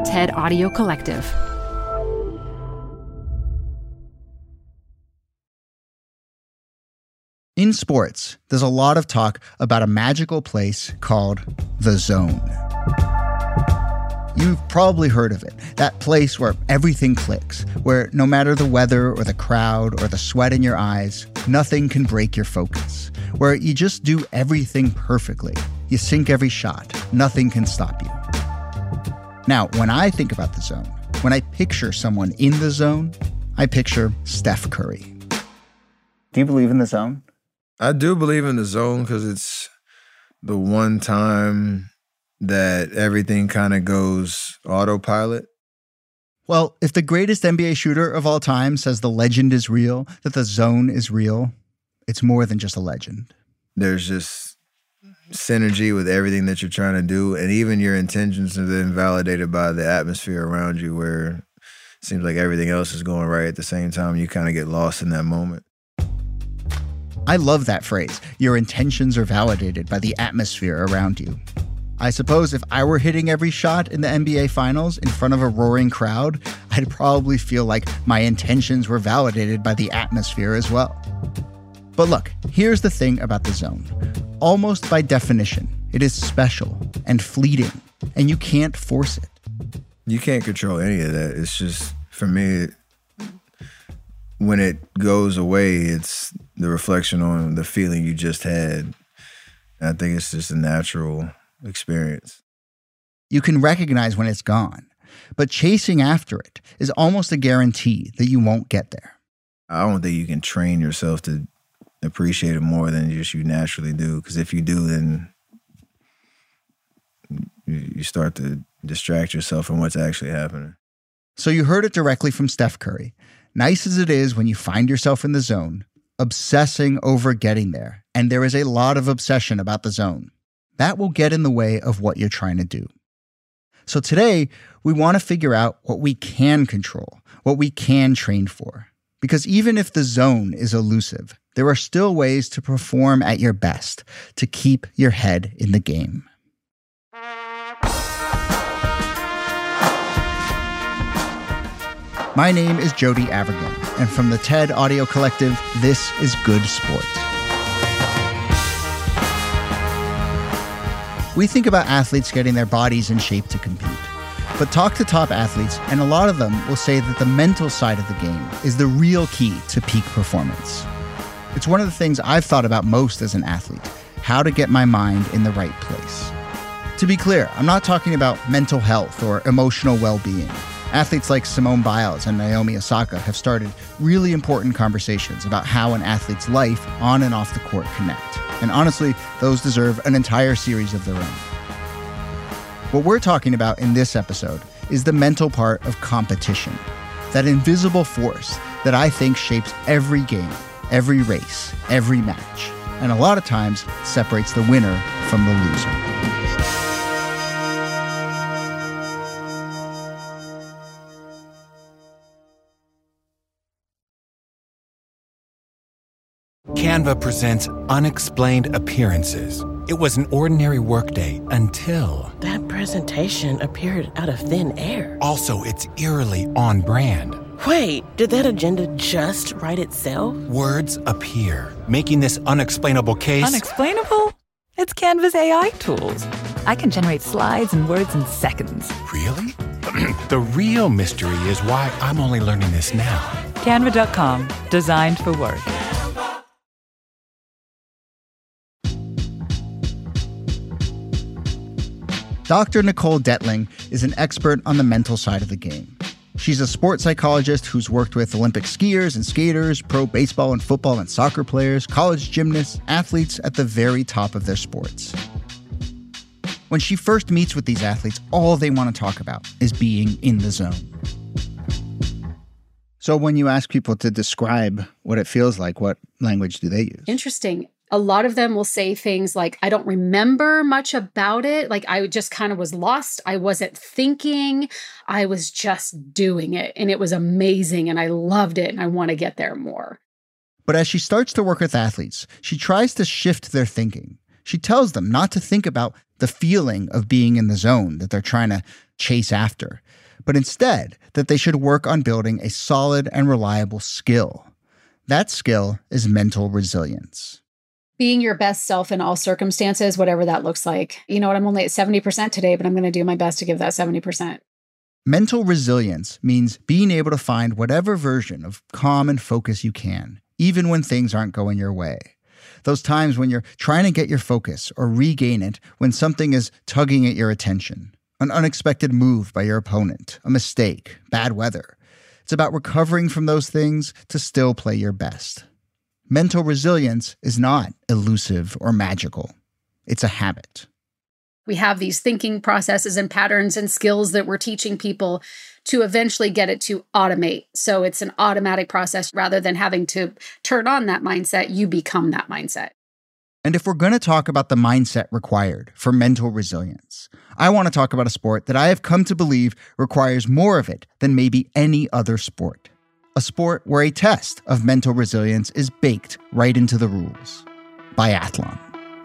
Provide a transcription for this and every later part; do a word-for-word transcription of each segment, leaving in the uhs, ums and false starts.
TED Audio Collective. In sports, there's a lot of talk about a magical place called the zone. You've probably heard of it, that place where everything clicks, where no matter the weather or the crowd or the sweat in your eyes, nothing can break your focus, where you just do everything perfectly. You sink every shot. Nothing can stop you. Now, when I think about the zone, when I picture someone in the zone, I picture Steph Curry. Do you believe in the zone? I do believe in the zone because it's the one time that everything kind of goes autopilot. Well, if the greatest N B A shooter of all time says the legend is real, that the zone is real, it's more than just a legend. There's just synergy with everything that you're trying to do, and even your intentions are then validated by the atmosphere around you, where it seems like everything else is going right at the same time. You kind of get lost in that moment. I love that phrase. Your intentions are validated by the atmosphere around you. I suppose if I were hitting every shot in the N B A Finals in front of a roaring crowd, I'd probably feel like my intentions were validated by the atmosphere as well. But look, here's the thing about the zone. Almost by definition, it is special and fleeting, and you can't force it. You can't control any of that. It's just, for me, when it goes away, it's the reflection on the feeling you just had. I think it's just a natural experience. You can recognize when it's gone, but chasing after it is almost a guarantee that you won't get there. I don't think you can train yourself to appreciate it more than just you naturally do, because if you do, then you start to distract yourself from what's actually happening. So you heard it directly from Steph Curry. Nice as it is when you find yourself in the zone, obsessing over getting there, and there is a lot of obsession about the zone, that will get in the way of what you're trying to do. So today, we want to figure out what we can control, what we can train for. Because even if the zone is elusive, there are still ways to perform at your best, to keep your head in the game. My name is Jody Avirgan, and from the TED Audio Collective, this is Good Sport. We think about athletes getting their bodies in shape to compete. But talk to top athletes, and a lot of them will say that the mental side of the game is the real key to peak performance. It's one of the things I've thought about most as an athlete, how to get my mind in the right place. To be clear, I'm not talking about mental health or emotional well-being. Athletes like Simone Biles and Naomi Osaka have started really important conversations about how an athlete's life on and off the court connect. And honestly, those deserve an entire series of their own. What we're talking about in this episode is the mental part of competition, that invisible force that I think shapes every game, every race, every match, and a lot of times separates the winner from the loser. Canva presents Unexplained Appearances. It was an ordinary workday until... That presentation appeared out of thin air. Also, it's eerily on brand. Wait, did that agenda just write itself? Words appear, making this unexplainable case... Unexplainable? It's Canva's A I tools. I can generate slides and words in seconds. Really? The real mystery is why I'm only learning this now. Canva dot com, designed for work. Doctor Nicole Detling is an expert on the mental side of the game. She's a sports psychologist who's worked with Olympic skiers and skaters, pro baseball and football and soccer players, college gymnasts, athletes at the very top of their sports. When she first meets with these athletes, all they want to talk about is being in the zone. So when you ask people to describe what it feels like, what language do they use? Interesting. A lot of them will say things like, I don't remember much about it. Like, I just kind of was lost. I wasn't thinking. I was just doing it. And it was amazing. And I loved it. And I want to get there more. But as she starts to work with athletes, she tries to shift their thinking. She tells them not to think about the feeling of being in the zone that they're trying to chase after, but instead that they should work on building a solid and reliable skill. That skill is mental resilience. Being your best self in all circumstances, whatever that looks like. You know what, I'm only at seventy percent today, but I'm going to do my best to give that seventy percent. Mental resilience means being able to find whatever version of calm and focus you can, even when things aren't going your way. Those times when you're trying to get your focus or regain it when something is tugging at your attention, an unexpected move by your opponent, a mistake, bad weather. It's about recovering from those things to still play your best. Mental resilience is not elusive or magical. It's a habit. We have these thinking processes and patterns and skills that we're teaching people to eventually get it to automate. So it's an automatic process rather than having to turn on that mindset, you become that mindset. And if we're going to talk about the mindset required for mental resilience, I want to talk about a sport that I have come to believe requires more of it than maybe any other sport. A sport where a test of mental resilience is baked right into the rules. Biathlon.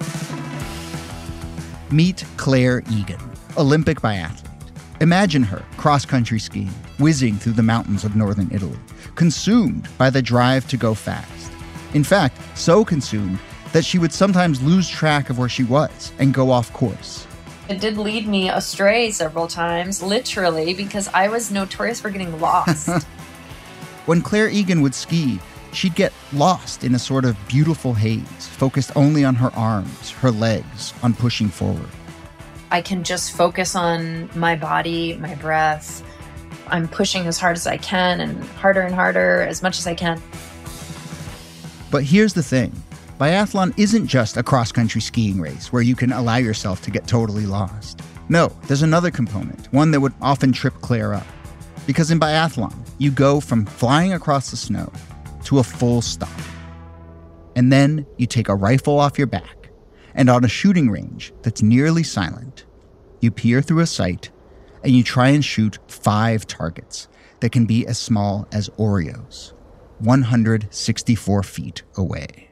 Meet Claire Egan, Olympic biathlete. Imagine her cross-country skiing, whizzing through the mountains of northern Italy, consumed by the drive to go fast. In fact, so consumed that she would sometimes lose track of where she was and go off course. It did lead me astray several times, literally, because I was notorious for getting lost. When Claire Egan would ski, she'd get lost in a sort of beautiful haze, focused only on her arms, her legs, on pushing forward. I can just focus on my body, my breath. I'm pushing as hard as I can and harder and harder, as much as I can. But here's the thing. Biathlon isn't just a cross-country skiing race where you can allow yourself to get totally lost. No, there's another component, one that would often trip Claire up. Because in biathlon, you go from flying across the snow to a full stop. And then you take a rifle off your back, and on a shooting range that's nearly silent, you peer through a sight and you try and shoot five targets that can be as small as Oreos, one hundred sixty-four feet away.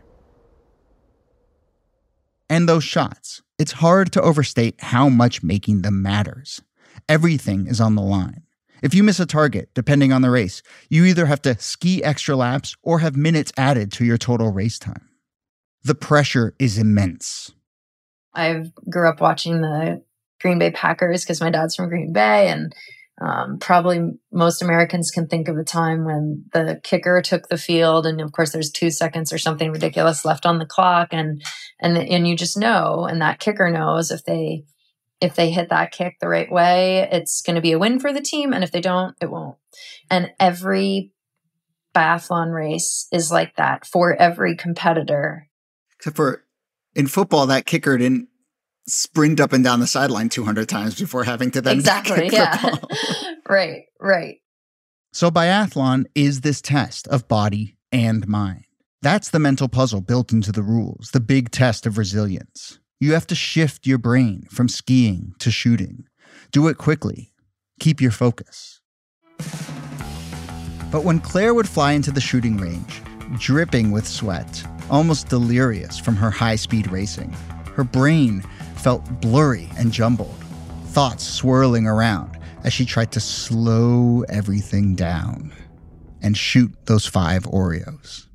And those shots, it's hard to overstate how much making them matters. Everything is on the line. If you miss a target, depending on the race, you either have to ski extra laps or have minutes added to your total race time. The pressure is immense. I grew up watching the Green Bay Packers because my dad's from Green Bay, and um, probably most Americans can think of a time when the kicker took the field, and of course there's two seconds or something ridiculous left on the clock, and and and you just know, and that kicker knows if they if they hit that kick the right way, it's going to be a win for the team, and if they don't, it won't. And every biathlon race is like that for every competitor. Except for in football, that kicker didn't sprint up and down the sideline two hundred times before having to then exactly, kick yeah. the ball. Right, right. So biathlon is this test of body and mind. That's the mental puzzle built into the rules, the big test of resilience. You have to shift your brain from skiing to shooting. Do it quickly. Keep your focus. But when Claire would fly into the shooting range, dripping with sweat, almost delirious from her high-speed racing, her brain felt blurry and jumbled, thoughts swirling around as she tried to slow everything down and shoot those five Oreos.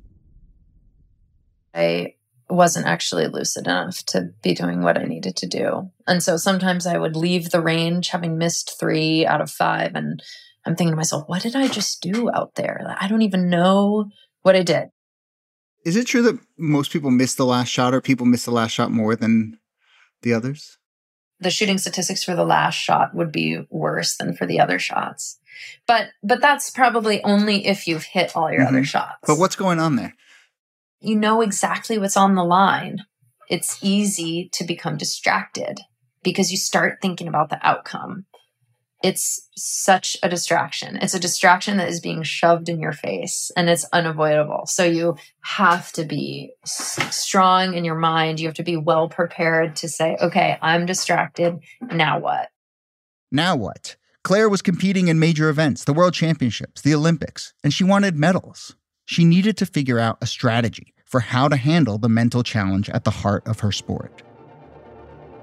I wasn't actually lucid enough to be doing what I needed to do. And so sometimes I would leave the range having missed three out of five. And I'm thinking to myself, what did I just do out there? I don't even know what I did. Is it true that most people miss the last shot, or people miss the last shot more than the others? The shooting statistics for the last shot would be worse than for the other shots. But but that's probably only if you've hit all your mm-hmm. other shots. But what's going on there? You know exactly what's on the line. It's easy to become distracted because you start thinking about the outcome. It's such a distraction. It's a distraction that is being shoved in your face, and it's unavoidable. So you have to be s- strong in your mind. You have to be well prepared to say, okay, I'm distracted. Now what? Now what? Claire was competing in major events, the World Championships, the Olympics, and she wanted medals. She needed to figure out a strategy for how to handle the mental challenge at the heart of her sport.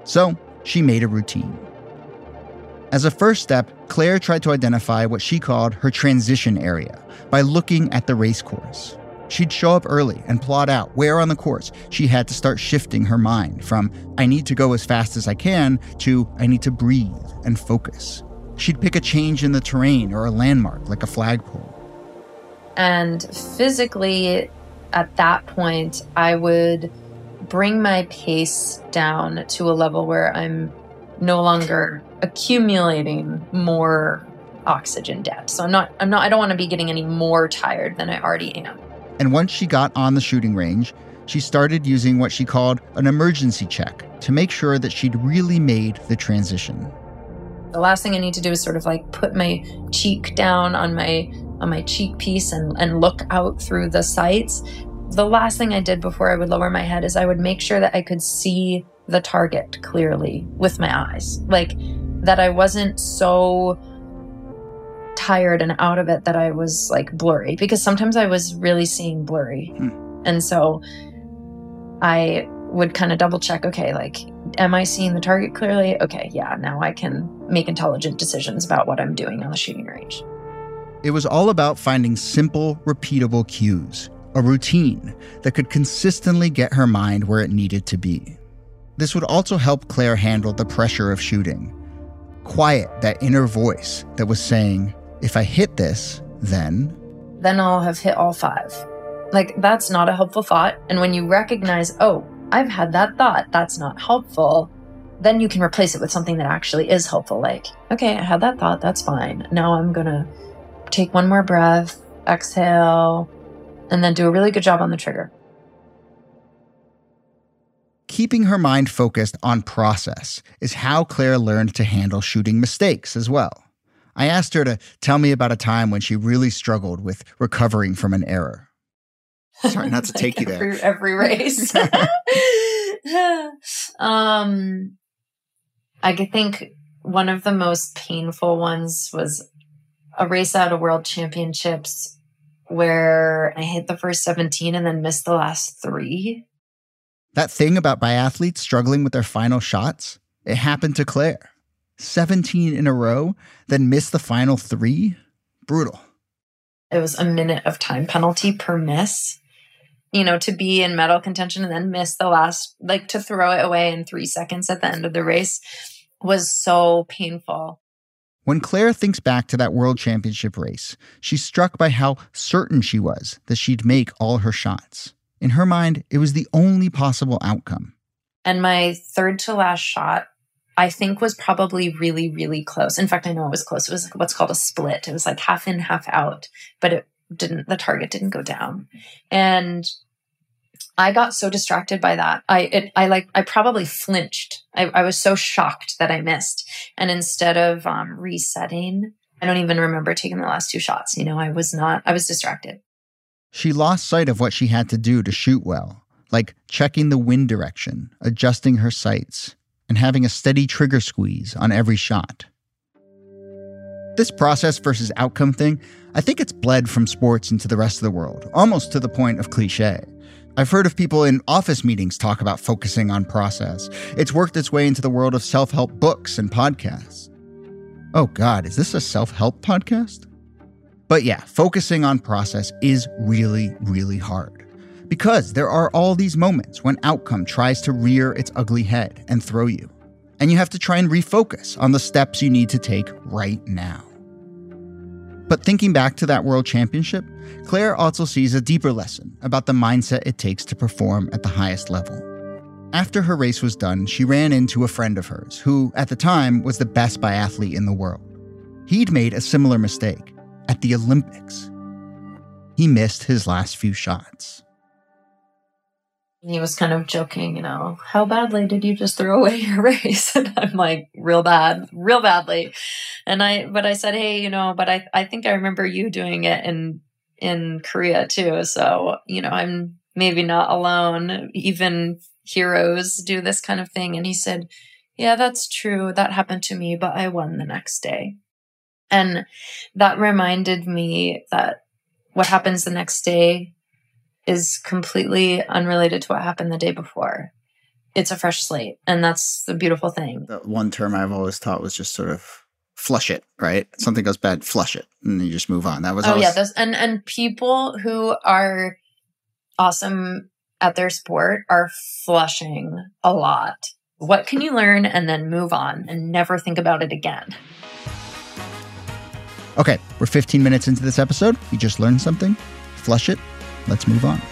So she made a routine. As a first step, Claire tried to identify what she called her transition area by looking at the race course. She'd show up early and plot out where on the course she had to start shifting her mind from, I need to go as fast as I can, to, I need to breathe and focus. She'd pick a change in the terrain or a landmark like a flagpole. And physically, at that point, I would bring my pace down to a level where I'm no longer accumulating more oxygen debt. So I'm not, I'm not, I don't want to be getting any more tired than I already am. And once she got on the shooting range, she started using what she called an emergency check to make sure that she'd really made the transition. The last thing I need to do is sort of like put my cheek down on my on my cheek piece and, and look out through the sights. The last thing I did before I would lower my head is I would make sure that I could see the target clearly with my eyes. Like that I wasn't so tired and out of it that I was like blurry, because sometimes I was really seeing blurry. Hmm. And so I would kind of double check, okay, like, am I seeing the target clearly? Okay, yeah, now I can make intelligent decisions about what I'm doing on the shooting range. It was all about finding simple, repeatable cues, a routine that could consistently get her mind where it needed to be. This would also help Claire handle the pressure of shooting. Quiet that inner voice that was saying, if I hit this, then... Then I'll have hit all five. Like, that's not a helpful thought. And when you recognize, oh, I've had that thought, that's not helpful, then you can replace it with something that actually is helpful. Like, okay, I had that thought, that's fine. Now I'm gonna take one more breath, exhale, and then do a really good job on the trigger. Keeping her mind focused on process is how Claire learned to handle shooting mistakes as well. I asked her to tell me about a time when she really struggled with recovering from an error. Sorry, not to take like you every, there. Every race. um, I think one of the most painful ones was a race out of World Championships where I hit the first seventeen and then missed the last three. That thing about biathletes struggling with their final shots, it happened to Claire. seventeen in a row, then missed the final three? Brutal. It was a minute of time penalty per miss. You know, to be in medal contention and then miss the last, like to throw it away in three seconds at the end of the race was so painful. When Claire thinks back to that World Championship race, she's struck by how certain she was that she'd make all her shots. In her mind, it was the only possible outcome. And my third to last shot, I think, was probably really, really close. In fact, I know it was close. It was what's called a split. It was like half in, half out, but it didn't, the target didn't go down. And I got so distracted by that. I, it, I like, I probably flinched. I, I was so shocked that I missed. And instead of um, resetting, I don't even remember taking the last two shots. You know, I was not, I was distracted. She lost sight of what she had to do to shoot well, like checking the wind direction, adjusting her sights, and having a steady trigger squeeze on every shot. This process versus outcome thing, I think it's bled from sports into the rest of the world, almost to the point of cliche. I've heard of people in office meetings talk about focusing on process. It's worked its way into the world of self-help books and podcasts. Oh God, is this a self-help podcast? But yeah, focusing on process is really, really hard. Because there are all these moments when outcome tries to rear its ugly head and throw you. And you have to try and refocus on the steps you need to take right now. But thinking back to that World Championship, Claire also sees a deeper lesson about the mindset it takes to perform at the highest level. After her race was done, she ran into a friend of hers who, at the time, was the best biathlete in the world. He'd made a similar mistake at the Olympics. He missed his last few shots. He was kind of joking, you know, how badly did you just throw away your race? And I'm like, real bad, real badly. And I, but I said, hey, you know, but I, I think I remember you doing it in, in Korea too. So, you know, I'm maybe not alone. Even heroes do this kind of thing. And he said, yeah, that's true. That happened to me, but I won the next day. And that reminded me that what happens the next day is completely unrelated to what happened the day before. it's a fresh slate. And that's the beautiful thing. The one term I've always taught was just sort of flush it, right? Something goes bad, flush it, and you just move on. That was oh always- yeah, those, and and people who are awesome at their sport are flushing a lot. What can you learn and then move on and never think about it again? Okay, we're fifteen minutes into this episode. You just learned something. Flush it. Let's move on.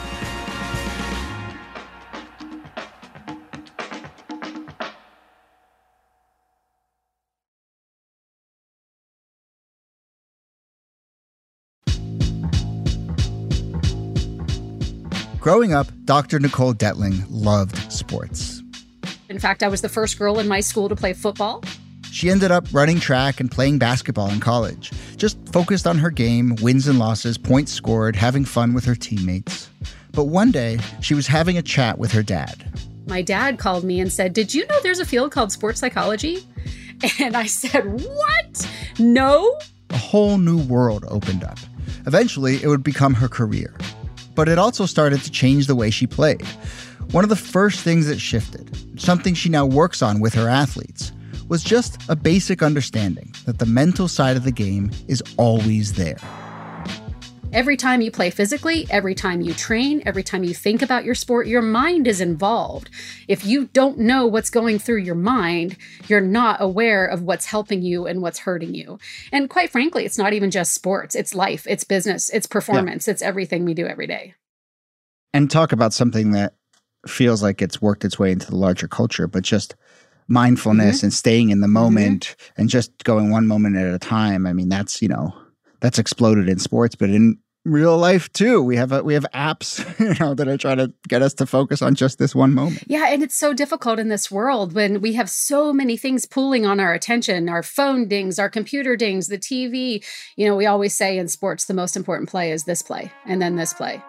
Growing up, Doctor Nicole Detling loved sports. In fact, I was the first girl in my school to play football. She ended up running track and playing basketball in college, just focused on her game, wins and losses, points scored, having fun with her teammates. But one day, she was having a chat with her dad. My dad called me and said, "Did you know there's a field called sports psychology?" And I said, "What? No?" A whole new world opened up. Eventually, it would become her career. But it also started to change the way she played. One of the first things that shifted, something she now works on with her athletes, was just a basic understanding that the mental side of the game is always there. Every time you play physically, every time you train, every time you think about your sport, your mind is involved. If you don't know what's going through your mind, you're not aware of what's helping you and what's hurting you. And quite frankly, it's not even just sports. It's life, it's business, it's performance, yeah. It's everything we do every day. And talk about something that feels like it's worked its way into the larger culture, but just mindfulness mm-hmm. and staying in the moment mm-hmm. and just going one moment at a time. I mean, that's, you know, that's exploded in sports, but in real life too. We have a, we have apps, you know, that are trying to get us to focus on just this one moment. Yeah, and it's so difficult in this world when we have so many things pulling on our attention, our phone dings, our computer dings, the T V. You know, we always say in sports, the most important play is this play and then this play.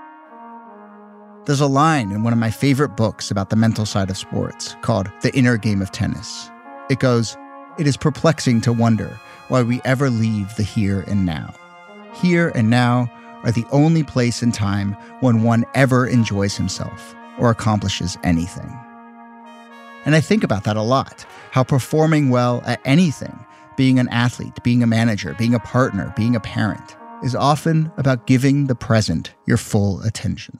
There's a line in one of my favorite books about the mental side of sports called The Inner Game of Tennis. It goes, "It is perplexing to wonder why we ever leave the here and now. Here and now are the only place and time when one ever enjoys himself or accomplishes anything." And I think about that a lot, how performing well at anything, being an athlete, being a manager, being a partner, being a parent, is often about giving the present your full attention.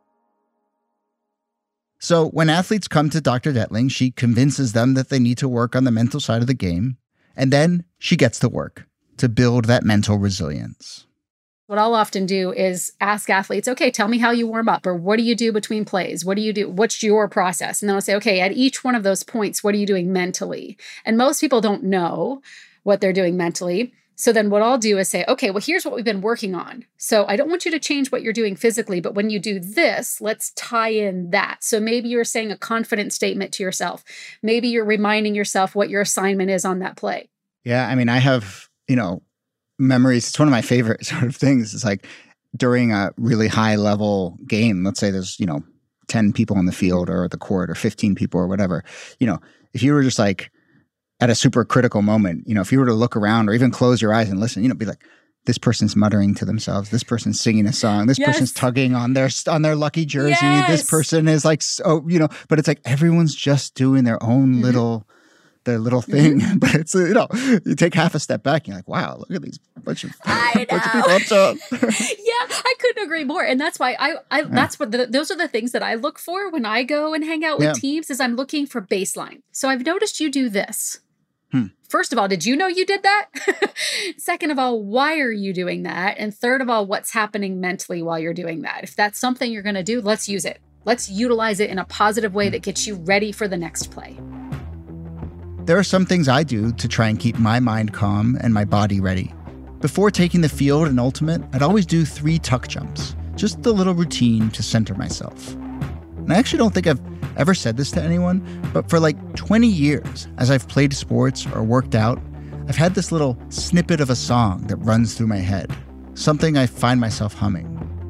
So when athletes come to Doctor Detling, she convinces them that they need to work on the mental side of the game, and then she gets to work to build that mental resilience. What I'll often do is ask athletes, okay, tell me how you warm up, or what do you do between plays? What do you do? What's your process? And then I'll say, okay, at each one of those points, what are you doing mentally? And most people don't know what they're doing mentally. So then what I'll do is say, okay, well, here's what we've been working on. So I don't want you to change what you're doing physically, but when you do this, let's tie in that. So maybe you're saying a confident statement to yourself. Maybe you're reminding yourself what your assignment is on that play. Yeah, I mean, I have, you know, memories. It's one of my favorite sort of things. It's like during a really high level game, let's say there's, you know, ten people on the field or the court or fifteen people or whatever, you know, if you were just like, at a super critical moment, you know, if you were to look around or even close your eyes and listen, you know, be like, this person's muttering to themselves. This person's singing a song. This yes. person's tugging on their on their lucky jersey. Yes. This person is like, so, you know, but it's like everyone's just doing their own mm-hmm. little, their little thing. Mm-hmm. But it's, you know, you take half a step back and you're like, wow, look at these bunch of, I bunch of people up to. Yeah, I couldn't agree more. And that's why I, I yeah. that's what the, those are the things that I look for when I go and hang out with yeah. teams is I'm looking for baseline. So I've noticed you do this. Hmm. First of all, did you know you did that? Second of all, why are you doing that? And third of all, what's happening mentally while you're doing that? If that's something you're going to do, let's use it. Let's utilize it in a positive way that gets you ready for the next play. There are some things I do to try and keep my mind calm and my body ready. Before taking the field in Ultimate, I'd always do three tuck jumps, just a little routine to center myself. And I actually don't think I've ever said this to anyone, but for like twenty years, as I've played sports or worked out, I've had this little snippet of a song that runs through my head, something I find myself humming.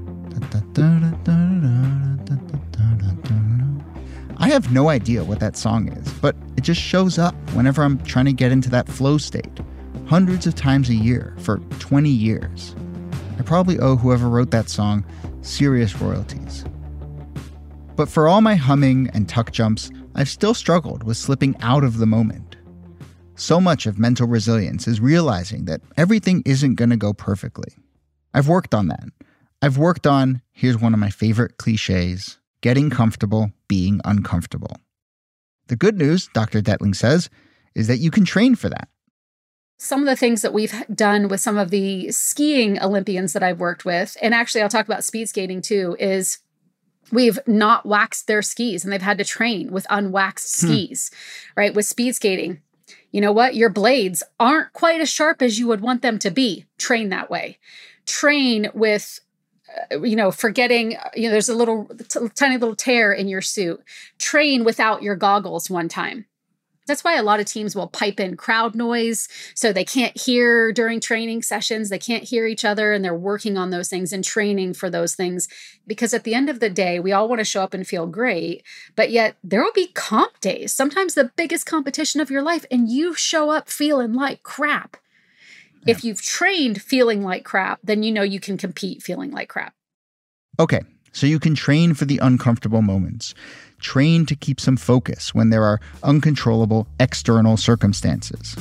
I have no idea what that song is, but it just shows up whenever I'm trying to get into that flow state, hundreds of times a year for twenty years. I probably owe whoever wrote that song serious royalties. But for all my humming and tuck jumps, I've still struggled with slipping out of the moment. So much of mental resilience is realizing that everything isn't going to go perfectly. I've worked on that. I've worked on, here's one of my favorite cliches, getting comfortable being uncomfortable. The good news, Doctor Detling says, is that you can train for that. Some of the things that we've done with some of the skiing Olympians that I've worked with, and actually I'll talk about speed skating too, is we've not waxed their skis and they've had to train with unwaxed Hmm. skis, right? With speed skating, you know what? Your blades aren't quite as sharp as you would want them to be. Train that way. Train with, uh, you know, forgetting, you know, there's a little t- tiny little tear in your suit. Train without your goggles one time. That's why a lot of teams will pipe in crowd noise so they can't hear during training sessions. They can't hear each other, and they're working on those things and training for those things. Because at the end of the day, we all want to show up and feel great, but yet there will be comp days, sometimes the biggest competition of your life, and you show up feeling like crap. Yeah. If you've trained feeling like crap, then you know you can compete feeling like crap. Okay, so you can train for the uncomfortable moments. Train to keep some focus when there are uncontrollable external circumstances.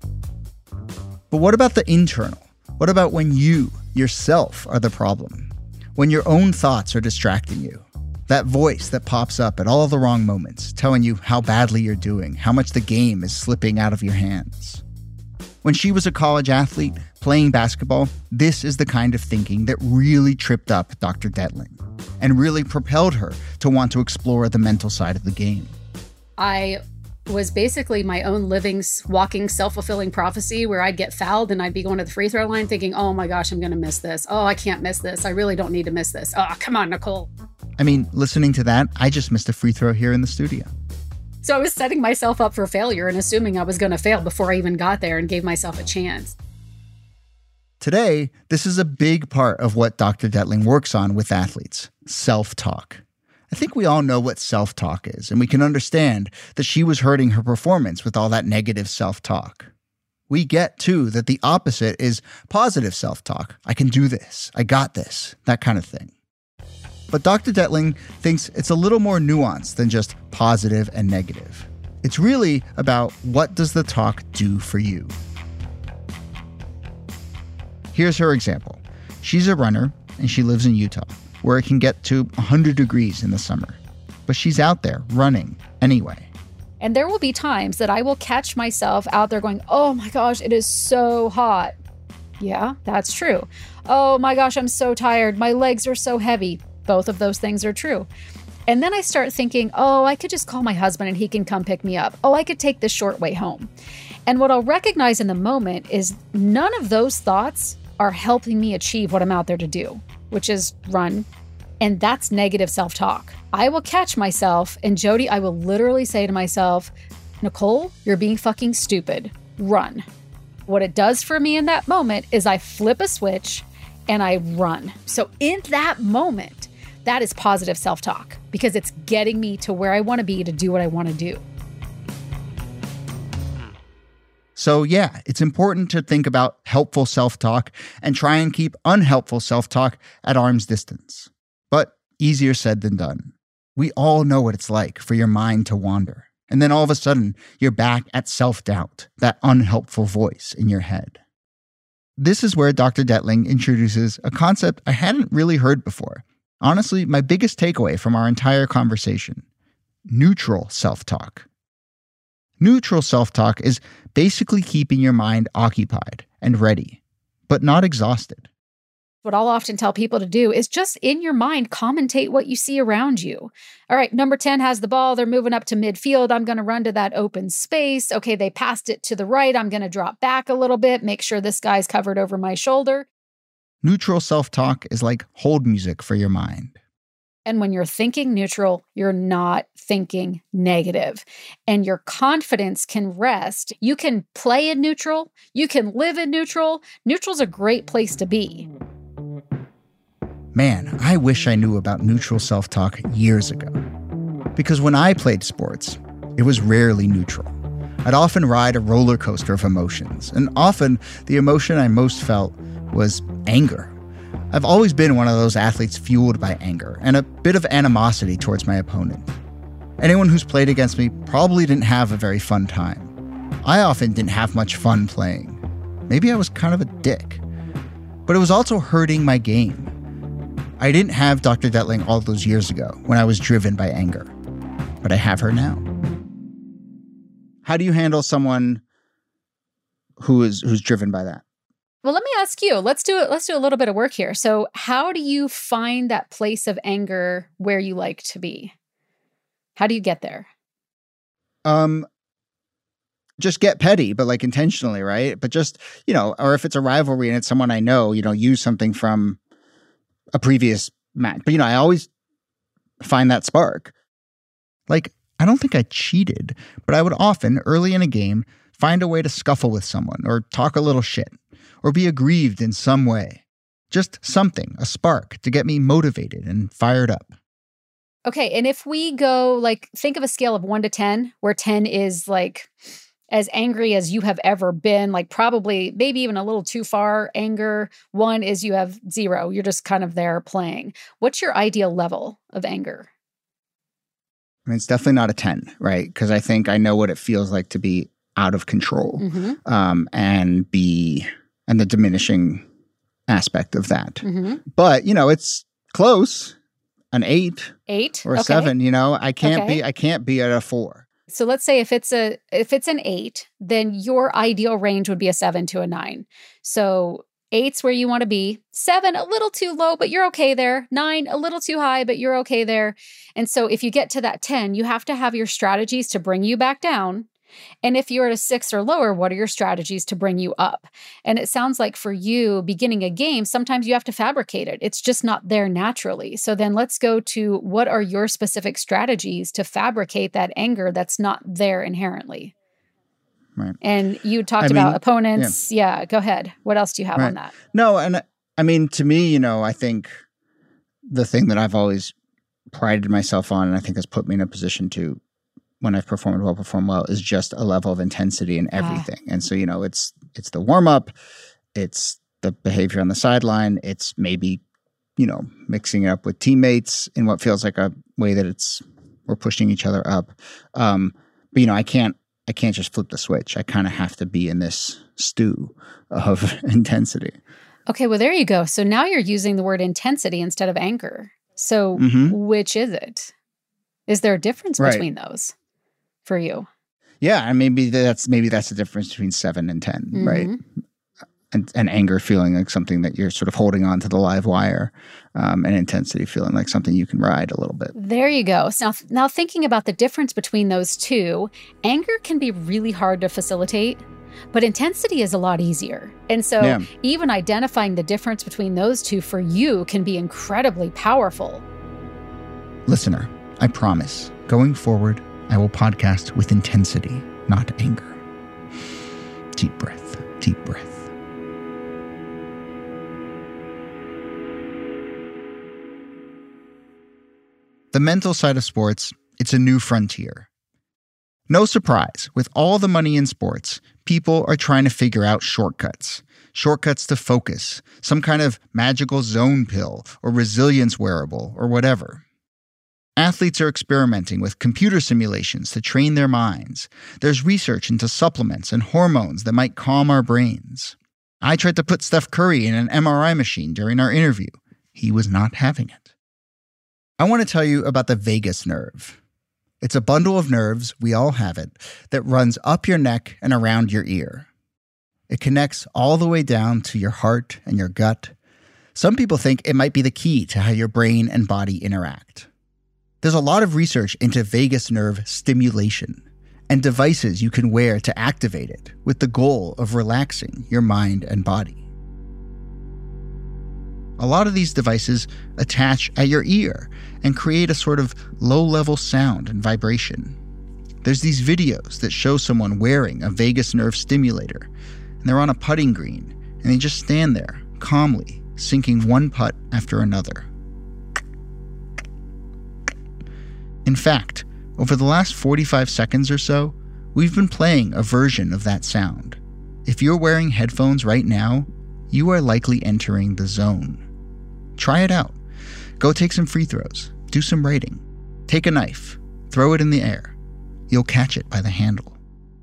But what about the internal? What about when you, yourself, are the problem? When your own thoughts are distracting you? That voice that pops up at all the wrong moments, telling you how badly you're doing, how much the game is slipping out of your hands. When she was a college athlete playing basketball, this is the kind of thinking that really tripped up Doctor Detling and really propelled her to want to explore the mental side of the game. I was basically my own living, walking, self-fulfilling prophecy where I'd get fouled and I'd be going to the free throw line thinking, oh my gosh, I'm going to miss this. Oh, I can't miss this. I really don't need to miss this. Oh, come on, Nicole. I mean, listening to that, I just missed a free throw here in the studio. So I was setting myself up for failure and assuming I was going to fail before I even got there and gave myself a chance. Today, this is a big part of what Doctor Detling works on with athletes, self-talk. I think we all know what self-talk is, and we can understand that she was hurting her performance with all that negative self-talk. We get, too, that the opposite is positive self-talk. I can do this. I got this. That kind of thing. But Doctor Detling thinks it's a little more nuanced than just positive and negative. It's really about what does the talk do for you? Here's her example. She's a runner, and she lives in Utah, where it can get to one hundred degrees in the summer. But she's out there running anyway. And there will be times that I will catch myself out there going, oh my gosh, it is so hot. Yeah, that's true. Oh my gosh, I'm so tired. My legs are so heavy. Both of those things are true. And then I start thinking, oh, I could just call my husband and he can come pick me up. Oh, I could take the short way home. And what I'll recognize in the moment is none of those thoughts are helping me achieve what I'm out there to do, which is run. And that's negative self-talk. I will catch myself, and Jody, I will literally say to myself, Nicole, you're being fucking stupid. Run. What it does for me in that moment is I flip a switch and I run. So in that moment, that is positive self-talk because it's getting me to where I want to be to do what I want to do. So yeah, it's important to think about helpful self-talk and try and keep unhelpful self-talk at arm's distance. But easier said than done. We all know what it's like for your mind to wander. And then all of a sudden, you're back at self-doubt, that unhelpful voice in your head. This is where Doctor Detling introduces a concept I hadn't really heard before. Honestly, my biggest takeaway from our entire conversation: neutral self-talk. Neutral self-talk is basically keeping your mind occupied and ready, but not exhausted. What I'll often tell people to do is just in your mind, commentate what you see around you. All right, number ten has the ball. They're moving up to midfield. I'm going to run to that open space. Okay, they passed it to the right. I'm going to drop back a little bit, make sure this guy's covered over my shoulder. Neutral self-talk is like hold music for your mind. And when you're thinking neutral, you're not thinking negative. And your confidence can rest. You can play in neutral. You can live in neutral. Neutral's a great place to be. Man, I wish I knew about neutral self-talk years ago. Because when I played sports, it was rarely neutral. I'd often ride a roller coaster of emotions, and often the emotion I most felt was anger. I've always been one of those athletes fueled by anger and a bit of animosity towards my opponent. Anyone who's played against me probably didn't have a very fun time. I often didn't have much fun playing. Maybe I was kind of a dick. But it was also hurting my game. I didn't have Doctor Detling all those years ago when I was driven by anger. But I have her now. How do you handle someone who is who's driven by that? Well, let me ask you. Let's do it. Let's do a little bit of work here. So, how do you find that place of anger where you like to be? How do you get there? Um, just get petty, but like intentionally, right? But just, you know, or if it's a rivalry and it's someone I know, you know, use something from a previous match. But, you know, I always find that spark. Like, I don't think I cheated, but I would often, early in a game, find a way to scuffle with someone or talk a little shit or be aggrieved in some way. Just something, a spark to get me motivated and fired up. Okay, and if we go, like, think of a scale of one to ten, where ten is, like, as angry as you have ever been, like, probably, maybe even a little too far anger. One is you have zero. You're just kind of there playing. What's your ideal level of anger? I mean, it's definitely not a ten, right? Because I think I know what it feels like to be out of control Mm-hmm. um, and be, and the diminishing aspect of that. Mm-hmm. But, you know, it's close. An eight Eight or a okay. seven, you know, I can't Okay. be, I can't be at a four. So let's say if it's a if it's an eight, then your ideal range would be a seven to a nine. So eight's where you want to be. Seven, a little too low, but you're okay there. Nine, a little too high, but you're okay there. And so if you get to that ten, you have to have your strategies to bring you back down. And if you're at a six or lower, what are your strategies to bring you up? And it sounds like for you, beginning a game, sometimes you have to fabricate it. It's just not there naturally. So then let's go to what are your specific strategies to fabricate that anger that's not there inherently? Right. And you talked I about mean, opponents. Yeah. yeah, go ahead. What else do you have Right. on that? No, and I mean, to me, you know, I think the thing that I've always prided myself on, and I think has put me in a position to, when I've performed well, perform well, is just a level of intensity in everything. Ah. And so, you know, it's it's the warm-up, it's the behavior on the sideline, it's maybe, you know, mixing it up with teammates in what feels like a way that it's we're pushing each other up. Um, but, you know, I can't I can't just flip the switch. I kind of have to be in this stew of intensity. Okay, well, there you go. So now you're using the word intensity instead of anger. So mm-hmm. which is it? Is there a difference right. between those for you? Yeah, and maybe that's maybe that's the difference between seven and ten, mm-hmm. right? And, and anger feeling like something that you're sort of holding on to the live wire, um, and intensity feeling like something you can ride a little bit. There you go. So now, now thinking about the difference between those two, anger can be really hard to facilitate, but intensity is a lot easier. And so yeah. even identifying the difference between those two for you can be incredibly powerful. Listener, I promise, going forward, I will podcast with intensity, not anger. Deep breath, deep breath. The mental side of sports, it's a new frontier. No surprise, with all the money in sports, people are trying to figure out shortcuts. Shortcuts to focus, some kind of magical zone pill or resilience wearable or whatever. Athletes are experimenting with computer simulations to train their minds. There's research into supplements and hormones that might calm our brains. I tried to put Steph Curry in an M R I machine during our interview. He was not having it. I want to tell you about the vagus nerve. It's a bundle of nerves, we all have it, that runs up your neck and around your ear. It connects all the way down to your heart and your gut. Some people think it might be the key to how your brain and body interact. There's a lot of research into vagus nerve stimulation and devices you can wear to activate it with the goal of relaxing your mind and body. A lot of these devices attach at your ear and create a sort of low-level sound and vibration. There's these videos that show someone wearing a vagus nerve stimulator, and they're on a putting green, and they just stand there, calmly, sinking one putt after another. In fact, over the last forty-five seconds or so, we've been playing a version of that sound. If you're wearing headphones right now, you are likely entering the zone. Try it out. Go take some free throws. Do some writing. Take a knife. Throw it in the air. You'll catch it by the handle.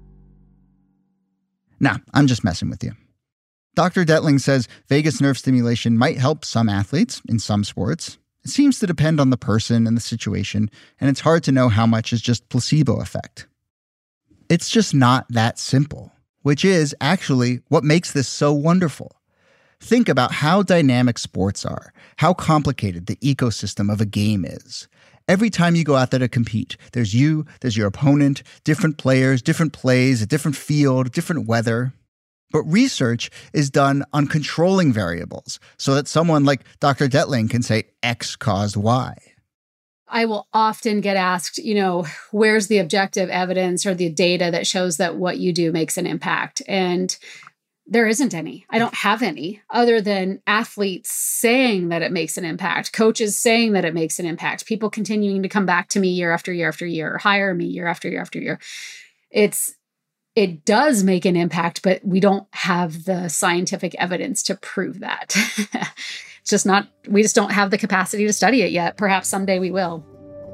Nah, I'm just messing with you. Doctor Detling says vagus nerve stimulation might help some athletes in some sports. It seems to depend on the person and the situation, and it's hard to know how much is just placebo effect. It's just not that simple, which is actually what makes this so wonderful. Think about how dynamic sports are, how complicated the ecosystem of a game is. Every time you go out there to compete, there's you, there's your opponent, different players, different plays, a different field, different weather. But research is done on controlling variables so that someone like Doctor Detling can say X caused Y. I will often get asked, you know, where's the objective evidence or the data that shows that what you do makes an impact? And there isn't any. I don't have any other than athletes saying that it makes an impact, coaches saying that it makes an impact, people continuing to come back to me year after year after year, or hire me year after year after year. It's It does make an impact, but we don't have the scientific evidence to prove that. It's just not, we just don't have the capacity to study it yet. Perhaps someday we will.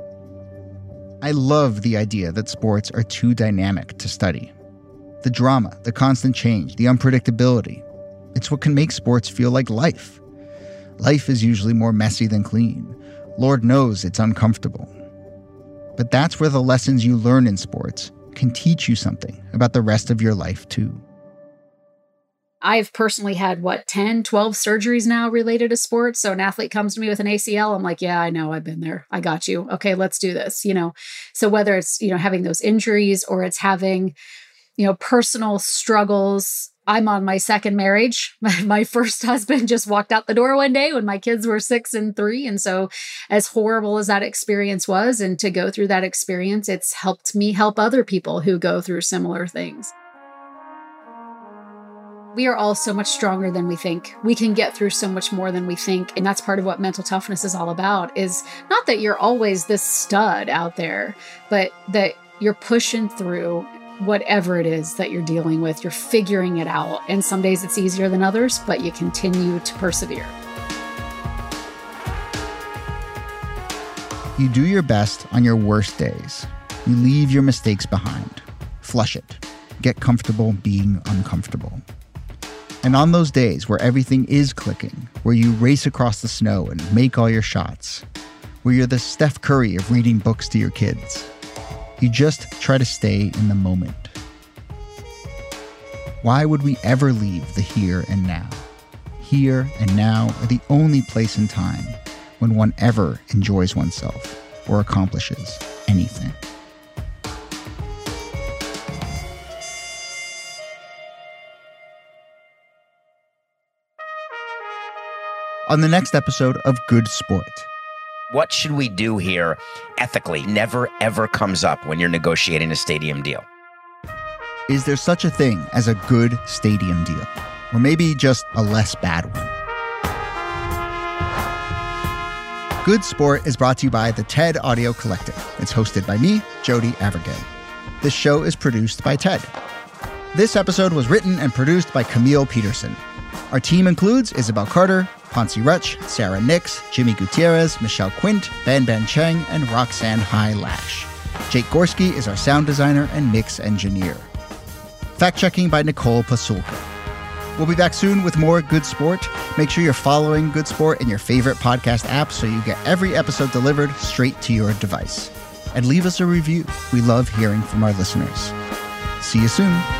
I love the idea that sports are too dynamic to study. The drama, the constant change, the unpredictability. It's what can make sports feel like life. Life is usually more messy than clean. Lord knows it's uncomfortable. But that's where the lessons you learn in sports can teach you something about the rest of your life too. I've personally had, what, ten, twelve surgeries now related to sports. So an athlete comes to me with an A C L, I'm like, yeah, I know, I've been there. I got you. Okay, let's do this, you know. So whether it's, you know, having those injuries or it's having, you know, personal struggles. I'm on my second marriage. My first husband just walked out the door one day when my kids were six and three. And so as horrible as that experience was, and to go through that experience, it's helped me help other people who go through similar things. We are all so much stronger than we think. We can get through so much more than we think. And that's part of what mental toughness is all about, is not that you're always this stud out there, but that you're pushing through whatever it is that you're dealing with. You're figuring it out. And some days it's easier than others, but you continue to persevere. You do your best on your worst days. You leave your mistakes behind. Flush it. Get comfortable being uncomfortable. And on those days where everything is clicking, where you race across the snow and make all your shots, where you're the Steph Curry of reading books to your kids, you just try to stay in the moment. Why would we ever leave the here and now? Here and now are the only place and time when one ever enjoys oneself or accomplishes anything. On the next episode of Good Sport. What should we do here ethically never, ever comes up when you're negotiating a stadium deal. Is there such a thing as a good stadium deal? Or maybe just a less bad one? Good Sport is brought to you by the TED Audio Collective. It's hosted by me, Jody Avirgan. This show is produced by TED. This episode was written and produced by Camille Peterson. Our team includes Isabel Carter, Hansi Rutsch, Sarah Nix, Jimmy Gutierrez, Michelle Quint, Ben Ben Cheng, and Roxanne Hai Lash. Jake Gorski is our sound designer and mix engineer. Fact-checking by Nicole Pasulka. We'll be back soon with more Good Sport. Make sure you're following Good Sport in your favorite podcast app so you get every episode delivered straight to your device. And leave us a review. We love hearing from our listeners. See you soon.